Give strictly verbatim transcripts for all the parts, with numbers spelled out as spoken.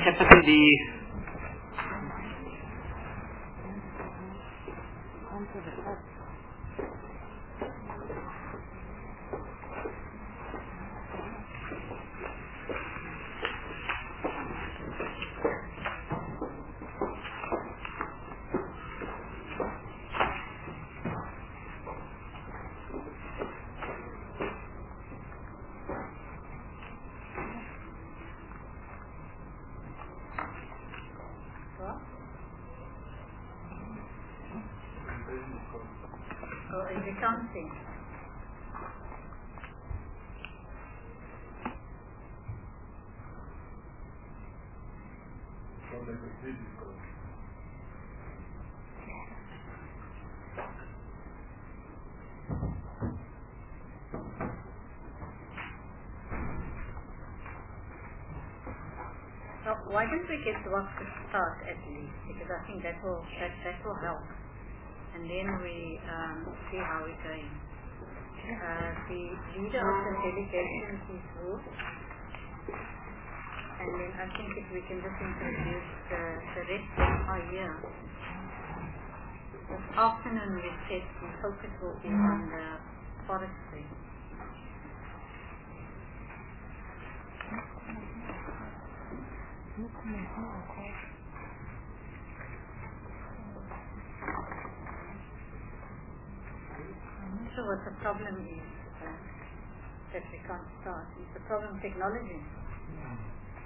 Chairperson, the Counting. So why don't we get work to start at least, because I think that will that, that will help, and then we um, see how we're going. Uh, the leader of the delegation is Wu, and then I think if we can just introduce the, the rest that are here. This afternoon we said the focus will be on the forestry. So what the problem is uh, that we can't start. Is the problem technology? Yeah.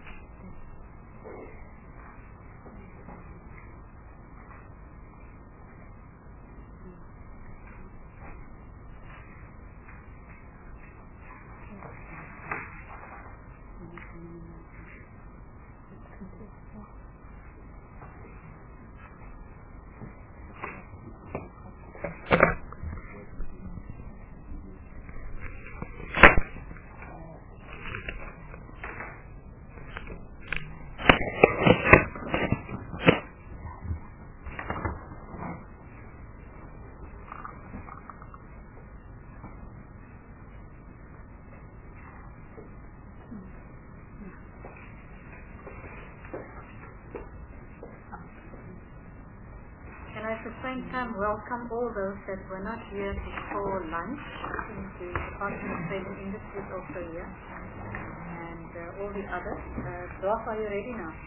At the same time, welcome all those that were not here before lunch. I think the Department of Trade and Industry is also here, and uh, all the others. Uh, Ross, are you ready now?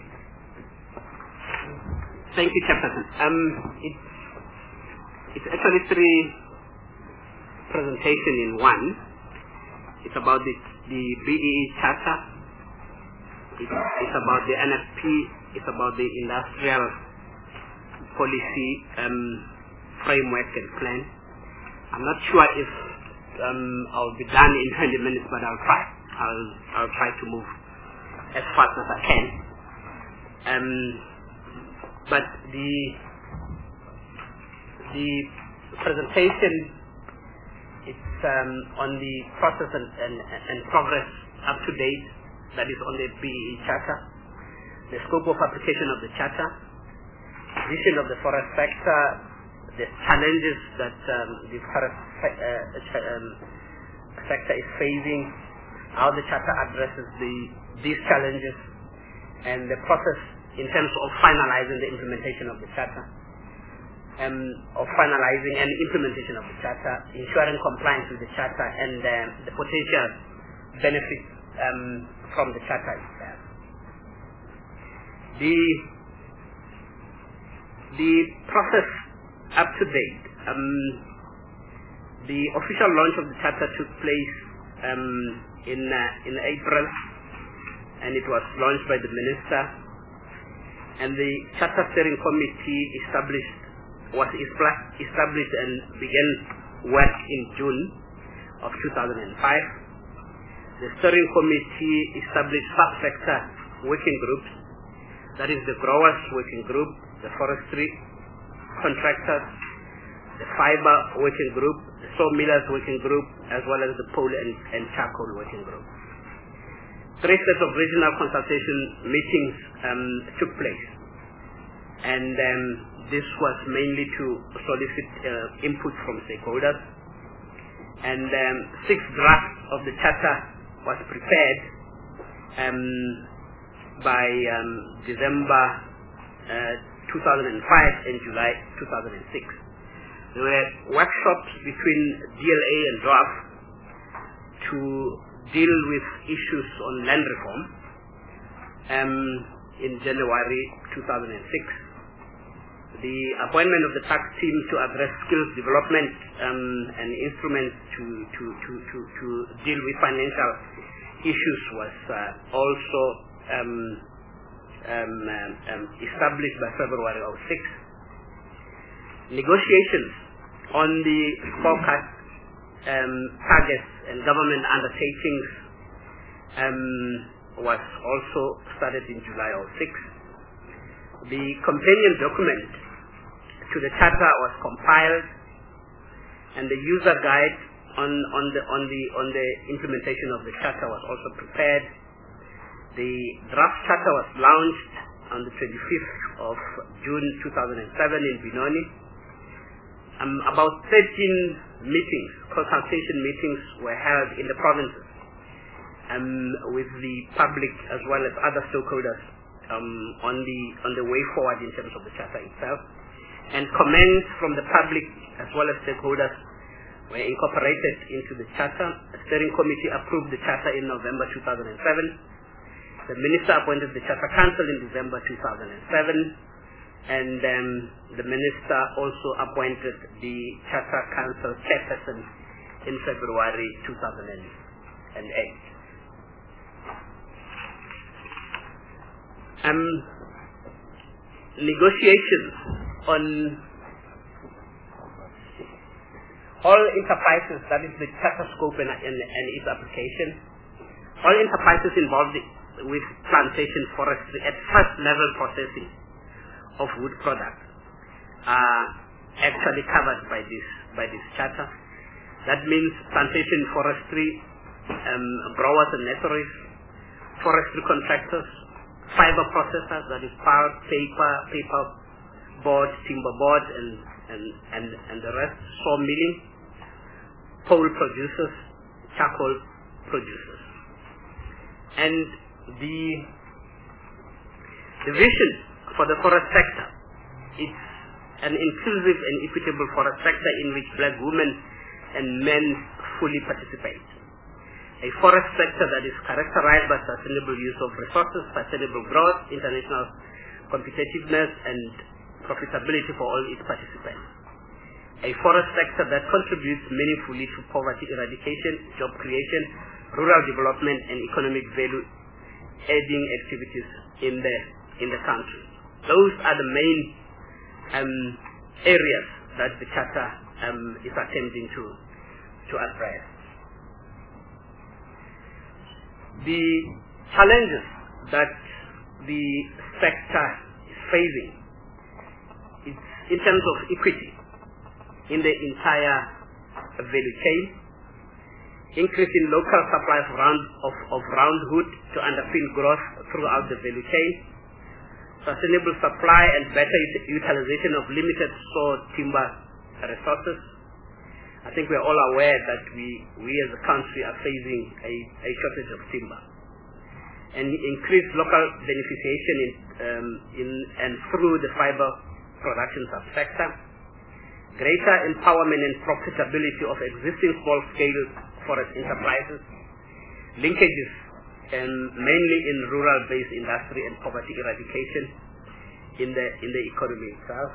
Thank you, Chairperson. Um, it's, it's actually three presentations in one. It's about the, the B E E Charter. It's, it's about the N F P. It's about the industrial policy um, framework and plan. I'm not sure if um, I'll be done in twenty minutes, but I'll try. I'll I'll try to move as fast as I can. Um, but the the presentation it's um, on the process and, and, and progress up to date. That is on the B E E Charter, the scope of application of the Charter, vision of the forest sector, the challenges that um, the forest se- uh, um, sector is facing, how the Charter addresses the, these challenges, and the process in terms of finalizing the implementation of the Charter, um, of finalizing and implementation of the Charter, ensuring compliance with the Charter, and um, the potential benefits um, from the Charter itself. The The process up to date. Um, the official launch of the Charter took place um, in uh, in April, and it was launched by the Minister. And the Charter Steering Committee established was established and began work in June of two thousand five. The Steering Committee established sub-sector working groups. That is the growers working group, the forestry contractors, the fiber working group, the sawmillers working group, as well as the pole and, and charcoal working group. Three sets of regional consultation meetings um, took place, and um, this was mainly to solicit uh, input from stakeholders. And um, six drafts of the Charter was prepared um, by um, December uh, two thousand five and July two thousand six. There were workshops between D L A and D O A F to deal with issues on land reform um, in January two thousand six. The appointment of the tax team to address skills development um, and instruments to, to, to, to, to deal with financial issues was uh, also um, um, um, established by February of six. Negotiations on the forecast um, targets and government undertakings um, was also started in July of six. The companion document to the charter was compiled, and the user guide on, on the on the on the implementation of the charter was also prepared. The draft charter was launched on the twenty-fifth of June two thousand seven in Benoni. Um, about thirteen meetings, consultation meetings, were held in the provinces um, with the public as well as other stakeholders um, on the on the way forward in terms of the charter itself. And comments from the public as well as stakeholders were incorporated into the charter. A steering committee approved the charter in November two thousand seven. The minister appointed the charter council in December two thousand seven, and um, the minister also appointed the charter council chairperson in February two thousand eight. Um, negotiations on all enterprises, that is the charter scope and, and, and its application, all enterprises involved with plantation forestry at first level processing of wood products are actually covered by this by this charter. That means plantation forestry, um, growers and nurseries, forestry contractors, fiber processors, that is pulp, paper, paper board, timber board, and and and, and the rest, saw milling, pole producers, charcoal producers. And the the vision for the forest sector is an inclusive and equitable forest sector in which black women and men fully participate. A forest sector that is characterized by sustainable use of resources, sustainable growth, international competitiveness, and profitability for all its participants. A forest sector that contributes meaningfully to poverty eradication, job creation, rural development, and economic value adding activities in the in the country. Those are the main um, areas that the charter um, is attempting to to address. The challenges that the sector is facing is in terms of equity in the entire value chain, increase in local supply of round, of, of round wood to underpin growth throughout the value chain, sustainable supply and better utilization of limited stored timber resources. I think we are all aware that we, we as a country are facing a, a shortage of timber. And increased local beneficiation in, um, in, and through the fiber production subsector, greater empowerment and profitability of existing small-scale forest enterprises, linkages and mainly in rural-based industry and poverty eradication in the in the economy itself.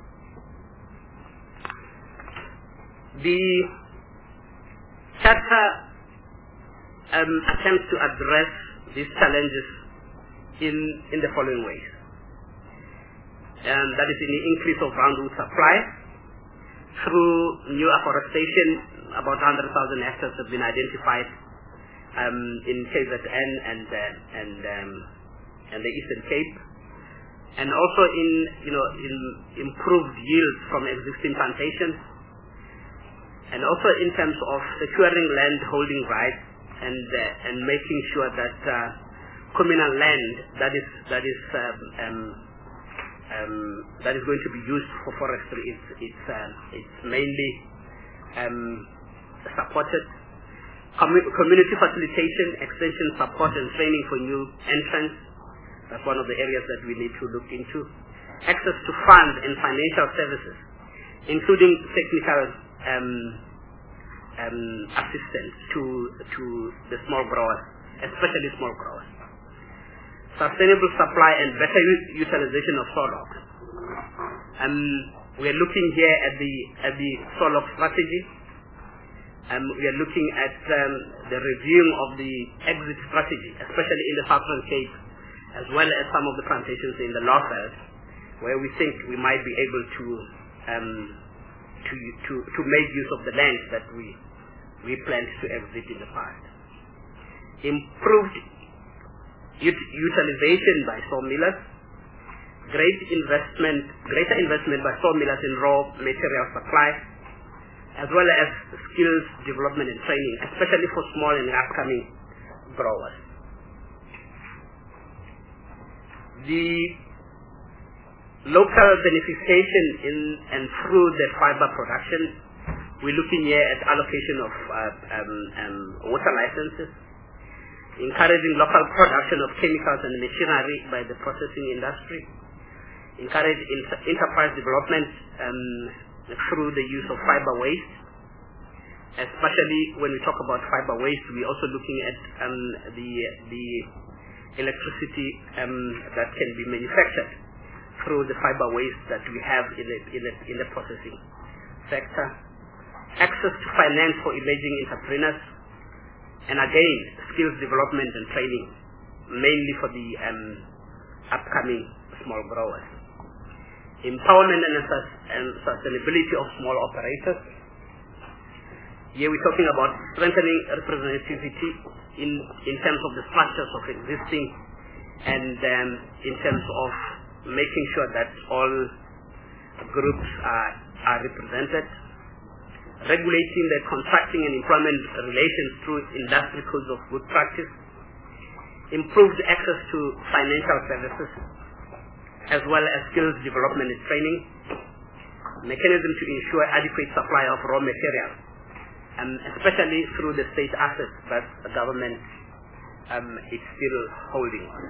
The charter um, attempts to address these challenges in in the following ways. And that is in the increase of roundwood supply through new afforestation. About one hundred thousand hectares have been identified um, in K Z N and uh, and um, and the Eastern Cape, and also in you know in improved yields from existing plantations, and also in terms of securing land holding rights and uh, and making sure that uh, communal land that is that is um, um, um, that is going to be used for forestry it's it's uh, it's mainly um, supported. Commu- community facilitation, extension support and training for new entrants, That's one of the areas that we need to look into. Access to funds and financial services, including technical um, um, assistance to to the small growers, especially small growers. Sustainable supply and better utilization of solar. Um, we are looking here at the at the solar strategy. Um, we are looking at um, the reviewing of the exit strategy, especially in the Southern Cape, as well as some of the plantations in the Northwest, where we think we might be able to um, to to to make use of the land that we we planned to exit in the past. Improved ut- utilization by sawmillers, great investment, greater investment by sawmillers in raw material supply, as well as skills development and training, especially for small and upcoming growers. The local beneficiation in and through the fiber production, we're looking here at allocation of uh, um, um, water licenses, encouraging local production of chemicals and machinery by the processing industry, encourage inter- enterprise development um, through the use of fiber waste. Especially when we talk about fiber waste, we're also looking at um, the the electricity um, that can be manufactured through the fiber waste that we have in the in the, in the processing sector. Access to finance for emerging entrepreneurs, and again, skills development and training, mainly for the um, upcoming small growers. Empowerment and, and sustainability of small operators. Here we're talking about strengthening representativity in, in terms of the structures of existing and um, in terms of making sure that all groups are, are represented. Regulating the contracting and employment relations through industry codes of good practice. Improved access to financial services, as well as skills development and training. Mechanism to ensure adequate supply of raw materials, um, especially through the state assets that the government um, is still holding on.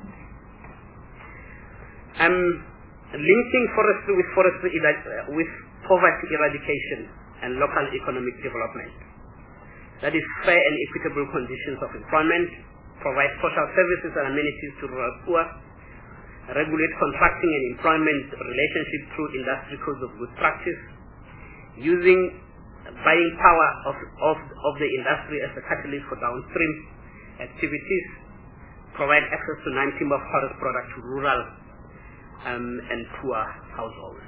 Um, linking forestry with forestry uh, with poverty eradication and local economic development. That is fair and equitable conditions of employment, provide social services and amenities to rural poor, regulate contracting and employment relationships through industry codes of good practice, using buying power of, of, of the industry as a catalyst for downstream activities, provide access to non-timber forest products to rural um, and poor households.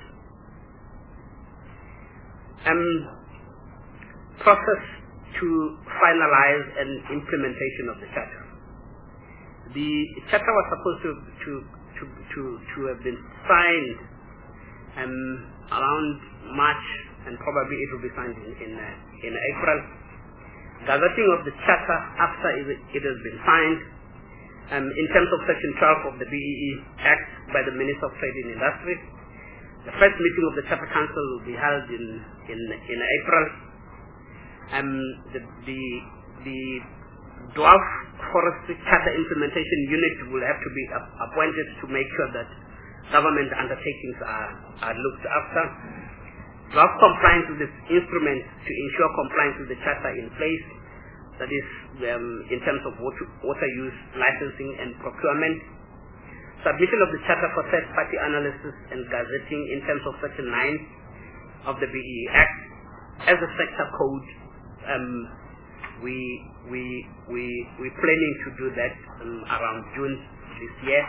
Um, process to finalize an implementation of the charter. The charter was supposed to to to to, to have been signed um, around March, and probably it will be signed in in, uh, in April. Gazetting of the charter after it, it has been signed, um, in terms of Section twelve of the B E E Act by the Minister of Trade and Industry. The first meeting of the Charter Council will be held in in, in April. Um, the, the the Dwarf Forestry Charter Implementation Unit will have to be appointed to make sure that government undertakings are, are looked after. Dwarf compliance with this instrument to ensure compliance with the Charter in place. That is um, in terms of water, water use, licensing and procurement. Submission of the Charter for third-party analysis and gazetting in terms of Section nine of the B E E Act. As a sector code, um, we we we we're planning to do that um, around June this year.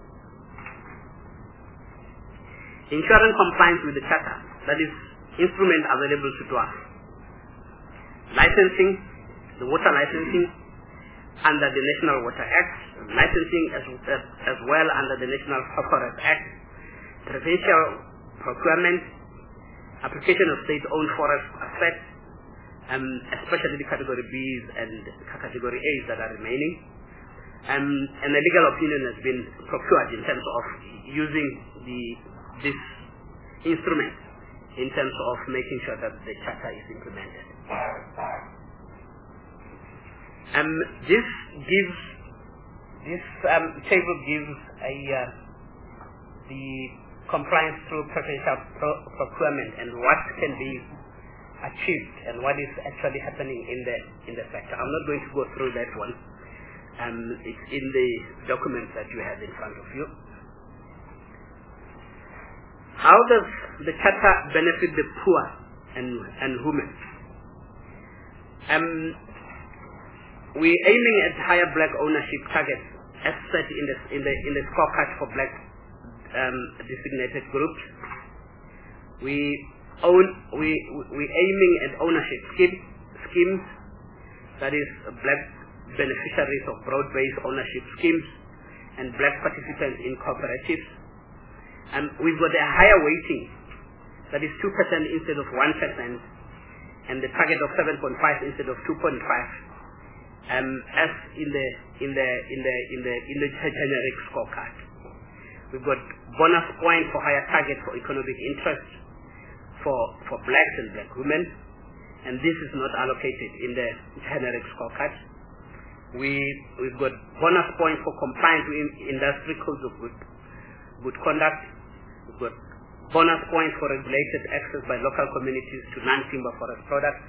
Ensuring compliance with the Charter, that is instrument available to dwarf. Licensing, the water licensing under the National Water Act, licensing as, as, as well under the National Phosphorus Act, provincial procurement, application of state-owned forest assets, um, especially the Category B's and Category A's that are remaining. Um, and a legal opinion has been procured in terms of using the this instrument in terms of making sure that the Charter is implemented. Um, this gives this um, table gives a uh, the compliance through preferential pro- procurement and what can be achieved and what is actually happening in the in the sector. I'm not going to go through that one. Um, it's in the documents that you have in front of you. How does the Charter benefit the poor and, and women? Um, we're aiming at higher black ownership targets as set in the, in the, in the scorecard for black um, designated groups. We own, we, we're aiming at ownership scheme, schemes, that is black beneficiaries of broad-based ownership schemes and black participants in cooperatives. And we've got a higher weighting, that is two percent instead of one percent, and the target of seven point five instead of two point five, um, as in the in the in the in the in the generic scorecard. We've got bonus point for higher target for economic interest for for blacks and black women, and this is not allocated in the generic scorecard. We we've got bonus point for compliance with industry codes of good good conduct. We've got bonus points for regulated access by local communities to non-timber forest products.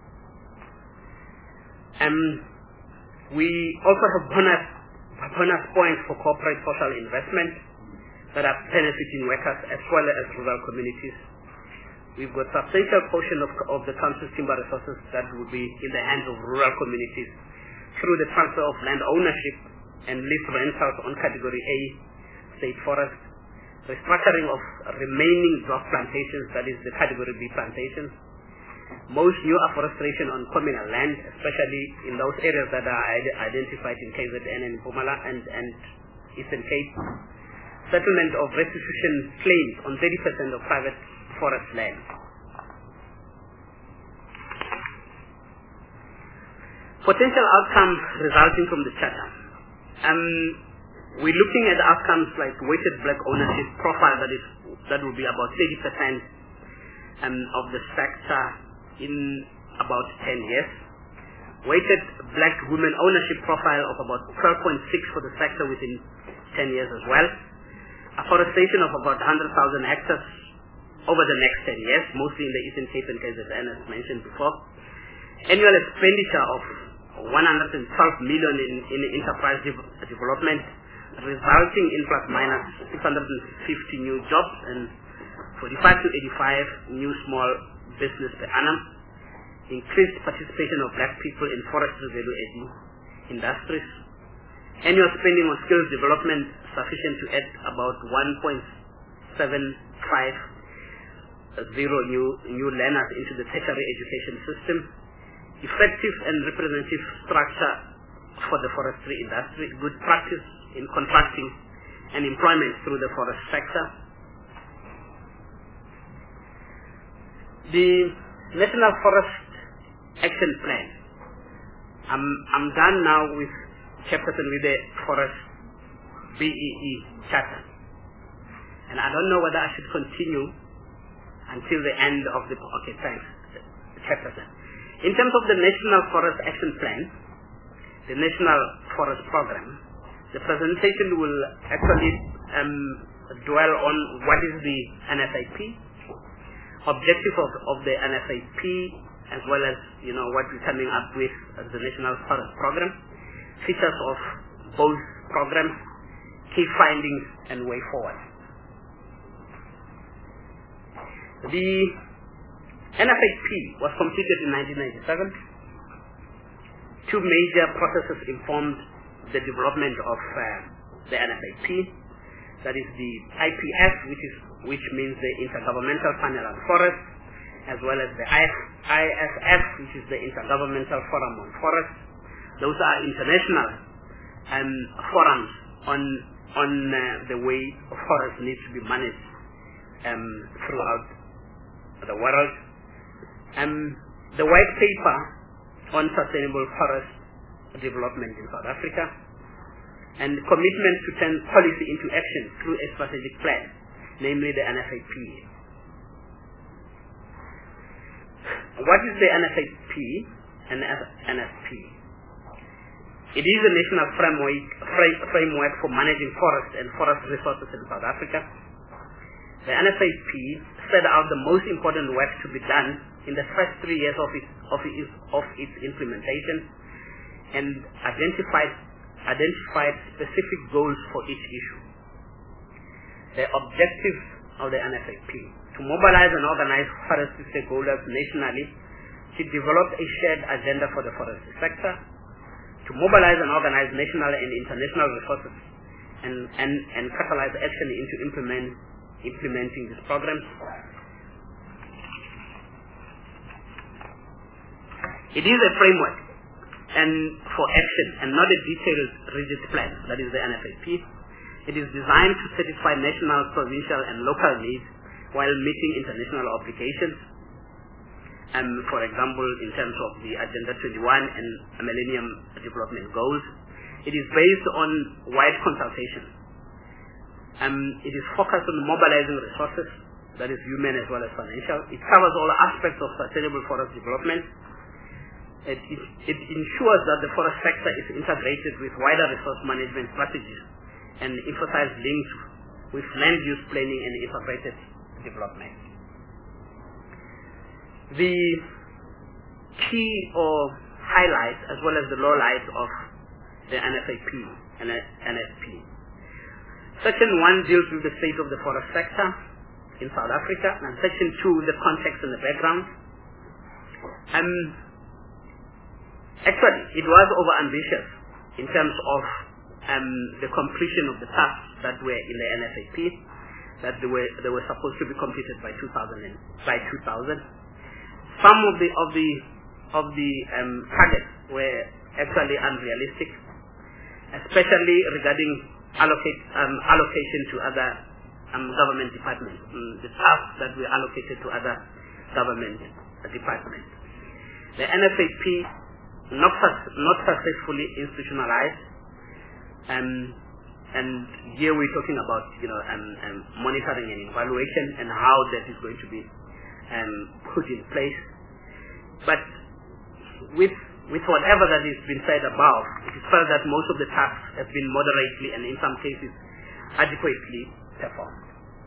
Um, we also have bonus, bonus points for corporate social investment that are benefiting workers as well as rural communities. We've got substantial portion of, of the council's timber resources that will be in the hands of rural communities through the transfer of land ownership and lease rentals on Category A state forest, restructuring of remaining dwarf plantations, that is the Category B plantations, most new afforestation on communal land, especially in those areas that are identified in K Z N and Mpumalanga and, and Eastern Cape, settlement of restitution claims on thirty percent of private forest land. Potential outcomes resulting from the Charter. Um, We're looking at outcomes like weighted black ownership profile that is that will be about thirty percent um, of the sector in about ten years. Weighted black women ownership profile of about twelve point six for the sector within ten years as well. Afforestation of about one hundred thousand hectares over the next ten years, mostly in the Eastern Cape and K Z N as mentioned before. Annual expenditure of one hundred twelve million in, in enterprise de- development, resulting in plus minus six hundred fifty new jobs and forty-five to eighty-five new small business per annum. Increased participation of black people in forestry value-adding industries. Annual spending on skills development sufficient to add about one point seven five zero new, new learners into the tertiary education system. Effective and representative structure for the forestry industry. Good practice in contracting and employment through the forest sector. The National Forest Action Plan. I'm, I'm done now with Chairperson with the Forest B E E Charter. And I don't know whether I should continue until the end of the... Okay, thanks, Chairperson. In terms of the National Forest Action Plan, the National Forest Program, the presentation will actually um, dwell on what is the N F I P, objective of, of the N F I P, as well as you know what we're coming up with as the National Forest Program, features of both programs, key findings, and way forward. The N F I P was completed in nineteen ninety-seven. Two major processes informed the development of uh, the N F I P. That is the I P F, which is which means the Intergovernmental Panel on Forest, as well as the I F F, which is the Intergovernmental Forum on Forest. Those are international um, forums on on uh, the way forests need to be managed um, throughout the world. Um, the white paper on sustainable forest development in South Africa, and commitment to turn policy into action through a strategic plan, namely the N F I P. What is the N F I P and N F P? It is a national framework, framework for managing forest and forest resources in South Africa. The N F A P set out the most important work to be done in the first three years of its, of its, of its implementation and identified, identified specific goals for each issue. The objectives of the N F A P: to mobilize and organize forestry stakeholders nationally to develop a shared agenda for the forestry sector, to mobilize and organize national and international resources and, and, and catalyze action into implement, implementing these programs. It is a framework and for action and not a detailed rigid plan, that is the N F A P. It is designed to satisfy national, provincial and local needs while meeting international obligations. Um, for example, in terms of the Agenda twenty-one and Millennium Development Goals. It is based on wide consultation. Um, it is focused on mobilizing resources, that is human as well as financial. It covers all aspects of sustainable forest development. It, it, it ensures that the forest sector is integrated with wider resource management strategies and emphasizes links with land use planning and integrated development. The key or highlights as well as the lowlights of the N F A P and N F P. Section one deals with the state of the forest sector in South Africa, and section two the context and the background. Um, actually, it was over-ambitious in terms of um, the completion of the tasks that were in the N F A P, that they were they were supposed to be completed by two thousand. By two thousand, some of the of the of the um, targets were actually unrealistic, especially regarding allocate um, allocation to other um, government departments. Um, the tasks that were allocated to other government departments. The N F A P not not successfully institutionalized. Um, and here we're talking about, you know, um, um, monitoring and evaluation and how that is going to be um, put in place. But with with whatever that has been said above, it is felt that most of the tasks have been moderately and in some cases adequately performed.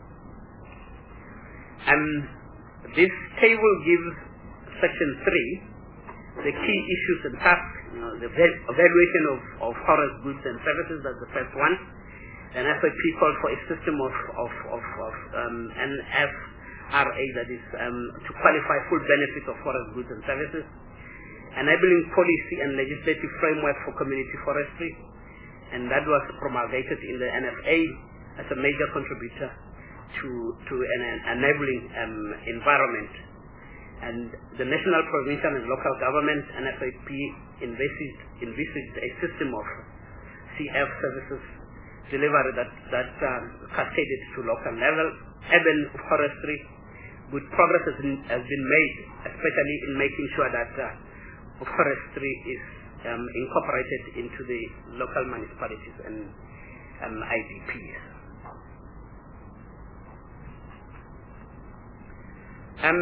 Um, this table gives section three the key issues and tasks. You know, the evaluation of, of forest goods and services, that's the first one. An N F A P called for a system of, of, of, of um, N F R A, that is um, to qualify full benefits of forest goods and services. Enabling policy and legislative framework for community forestry, and that was promulgated in the N F A as a major contributor to, to an, an enabling um, environment. And the national, provincial and local government, N F A P, envisaged, envisaged a system of C F services delivery that, that um, cascaded to local level. Urban forestry, good progress has been, has been made, especially in making sure that uh, forestry is um, incorporated into the local municipalities and um, I D Ps. Um,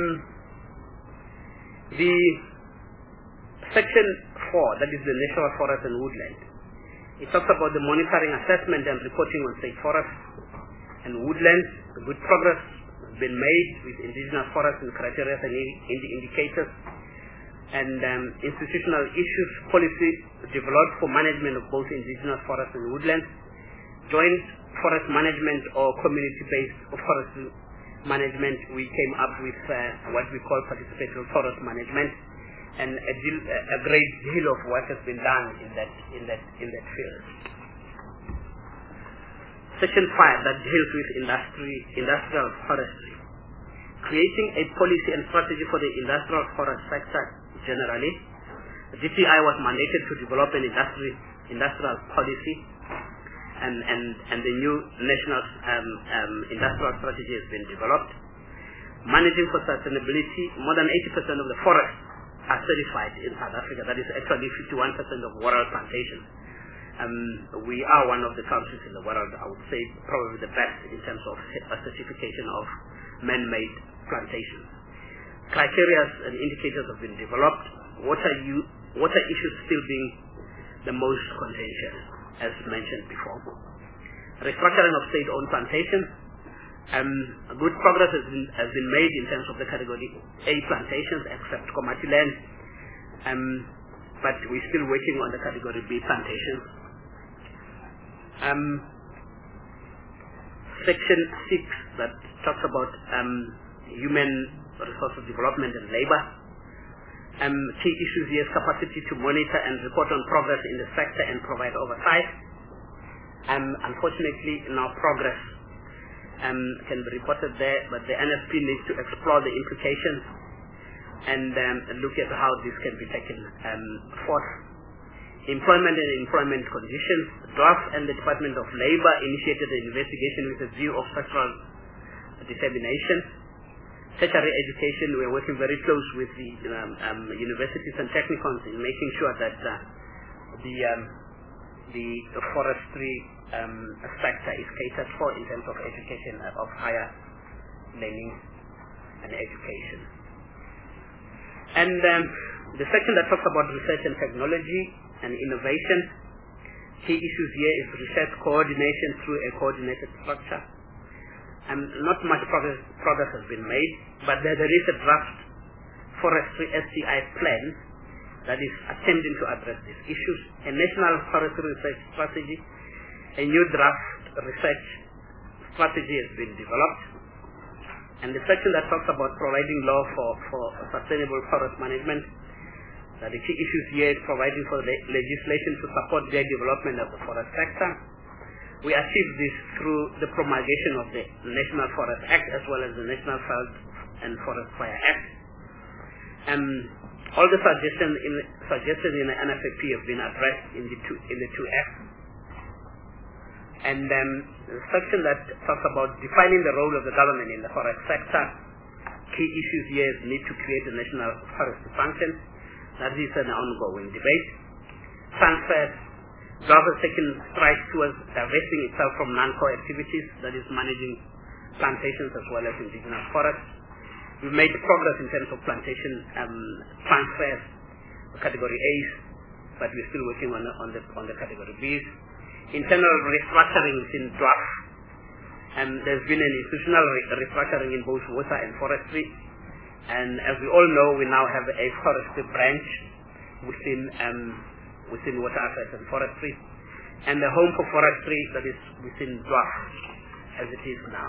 The section four, that is the national forest and woodland, it talks about the monitoring, assessment and reporting on state forests and woodlands. The good progress has been made with indigenous forests and criteria and indi indicators and um, institutional issues, policy developed for management of both indigenous forests and woodlands, joint forest management or community-based forest management. We came up with uh, what we call participatory forest management, and a, deal, a great deal of work has been done in that in that in that field. Section five, that deals with industry industrial forestry, creating a policy and strategy for the industrial forest sector generally. The D P I was mandated to develop an industry industrial policy. And, and, and the new national um, um, industrial strategy has been developed. Managing for sustainability, more than eighty percent of the forests are certified in South Africa. That is actually fifty-one percent of world plantations. Um, we are one of the countries in the world, I would say probably the best in terms of a certification of man-made plantations. Criteria and indicators have been developed. Water, water issues still being the most contentious, as mentioned before. Restructuring of state-owned plantations. Um, good progress has been, has been made in terms of the category A plantations, except Komati land, um, but we're still working on the category B plantations. Um, section six that talks about um, human resources development and labor. Um, key issues here is capacity to monitor and report on progress in the sector and provide oversight. Um, unfortunately, no progress um, can be reported there, but the N S P needs to explore the implications and um, look at how this can be taken um, forth. Employment and employment conditions. Draft and the Department of Labour initiated an investigation with a view of structural determination. Tertiary education, we are working very close with the um, um, universities and technicons in making sure that uh, the um, the forestry um, sector is catered for in terms of education of higher learning and education. And um, the section that talks about research and technology and innovation. Key issues here is research coordination through a coordinated structure. And not much progress, progress has been made, but there, there is a draft forestry S T I plan that is attempting to address these issues. A national forestry research strategy, a new draft research strategy has been developed. And the section that talks about providing law for, for sustainable forest management, that the key issues here is providing for le legislation to support the development of the forest sector. We achieve this through the promulgation of the National Forest Act as well as the National Forest and Forest Fire Act. Um, all the suggestions in, suggested in the N F A P have been addressed in the two, in the two acts. And um, the section that talks about defining the role of the government in the forest sector, key issues here need to create a national forestry function. That is an ongoing debate. Transfers, government taking strides towards divesting itself from non-core activities, that is managing plantations as well as indigenous forests. We've made progress in terms of plantation um, transfers, category A's, but we're still working on the, on the, on the category B's. Internal restructuring is in draft. And there's been an institutional re restructuring in both water and forestry. And as we all know, we now have a forestry branch within um, within water affairs and forestry, and the home for forestry that is within draft as it is now.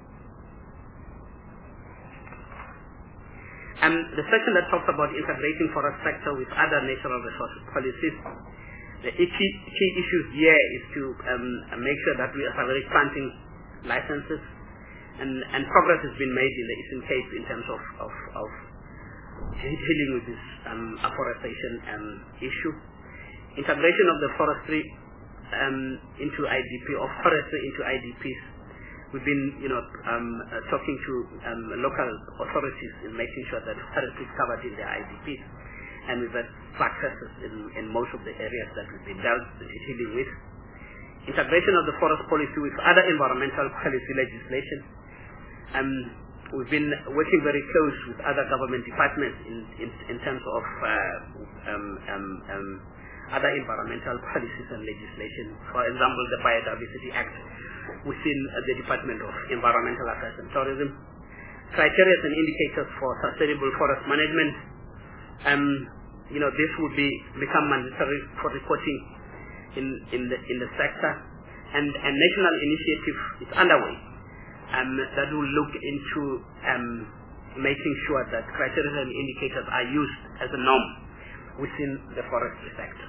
And the section that talks about integrating forest sector with other natural resource policies, the key, key issues here is to um, make sure that we accelerate planting licenses. And, and progress has been made in the Eastern Cape in terms of, of, of dealing with this um, afforestation um, issue. Integration of the forestry um, into I D P, or forestry into I D Ps. We've been, you know, um, uh, talking to um, local authorities in making sure that forestry is covered in their I D Ps, and we've had successes in, in most of the areas that we've been dealt, dealing with. Integration of the forest policy with other environmental policy legislation. Um, we've been working very close with other government departments in, in, in terms of uh, um, um, um, other environmental policies and legislation. For example, the Biodiversity Act within uh, the Department of Environmental Affairs and Tourism. Criteria and indicators for sustainable forest management. Um, you know, this would be become mandatory for reporting in, in, the, in the sector. And a national initiative is underway Um, that will look into um, making sure that criteria and indicators are used as a norm within the forestry sector.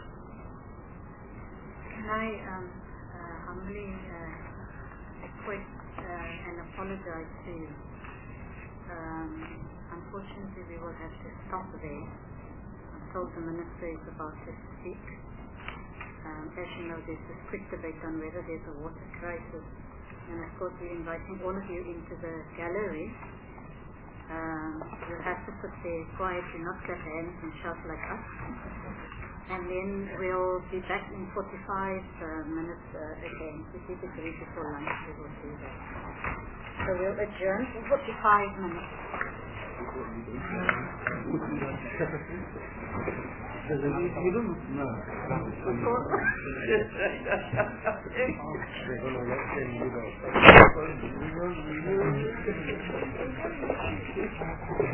Can I um, uh, humbly uh, request uh, and apologize to you? Um, unfortunately, we will have to stop there. I told the Minister is about to speak. Um, as you know, there's this quick debate on whether there's a water crisis. And of course, we're inviting all of you into the gallery. Um, you'll have to sit there quietly, not clap hands and shout like us. And then we'll be back in forty-five uh, minutes uh, again. We keep it ready before lunch, we will do that. So we'll adjourn for forty-five minutes. You don't know. They're going to let you